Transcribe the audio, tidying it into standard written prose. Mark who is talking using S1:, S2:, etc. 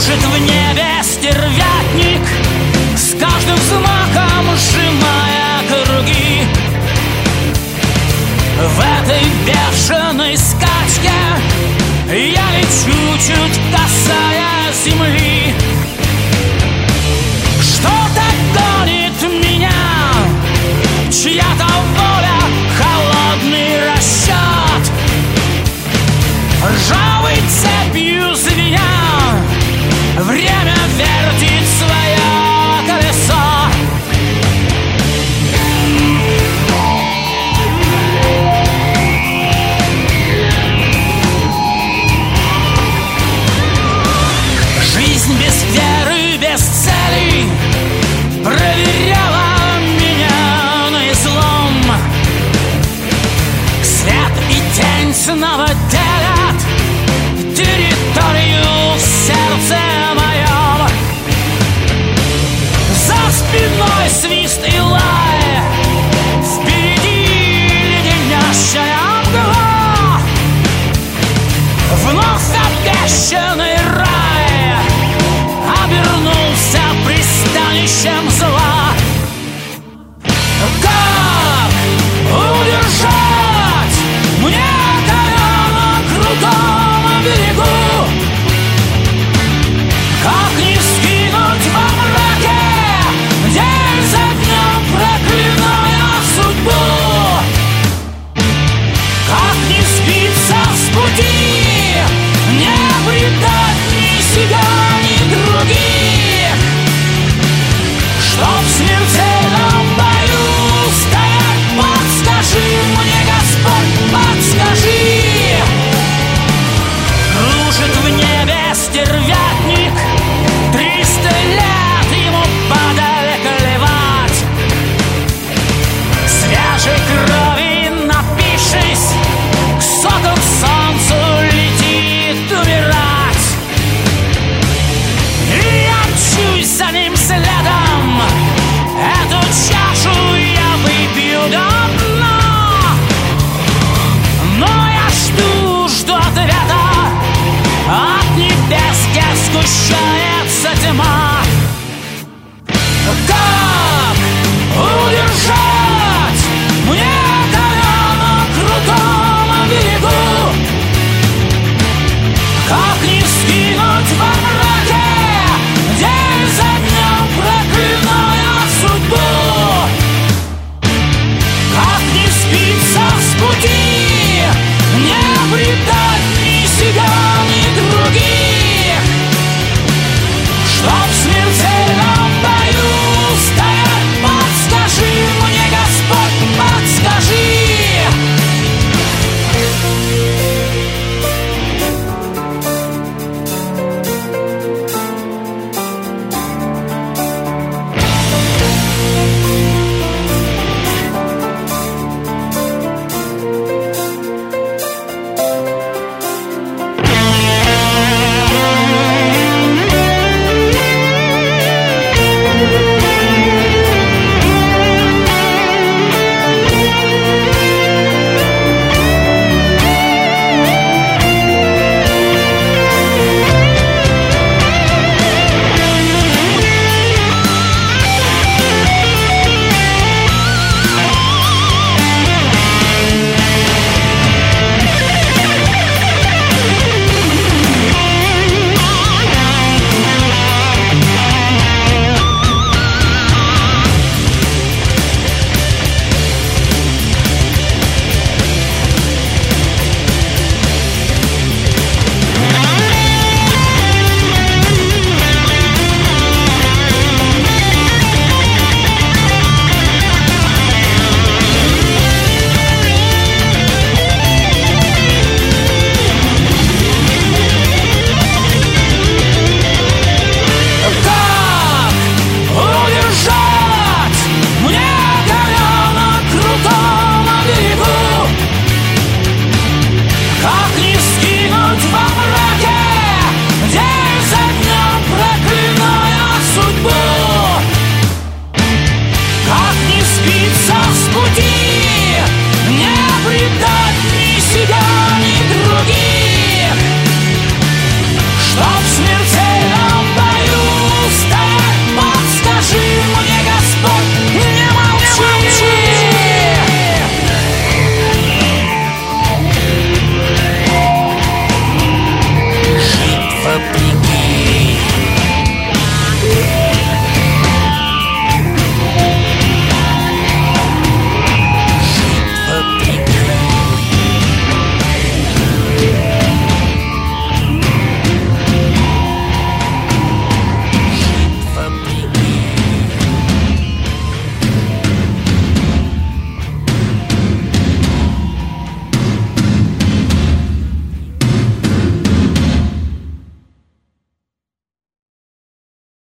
S1: Кружит в небе стервятник, с каждым взмахом сжимая круги. В этой бешеной скачке я лечу, чуть касая земли. Что-то гонит меня, чья-то воля, холодный расчет. Ржавой цепью звеня время вертит свое колесо. Жизнь без веры, без цели проверяла меня на излом. Свет и тень снова делят территорию в сердце моем. За спиной свист и лай, впереди леденящая мгла. Вновь обещанный рай обернулся пристанищем зла. Как удержать мне коня на крутом берегу? Как не скинуть во мраке, день за днем проклиная судьбу? Как не сбиться с пути, не предать ни себя, ни других? Чтоб в смертельном бою стоять, подскажи мне, Господь, подскажи. Кружит в небе стервятник, 300 лет ему подали клевать. Свежей крови напившись, к соту к солнцу летит умирать. И я мчусь за ним следом, эту чашу я выпью до дна. Но я жду ответа от небес, где сгущается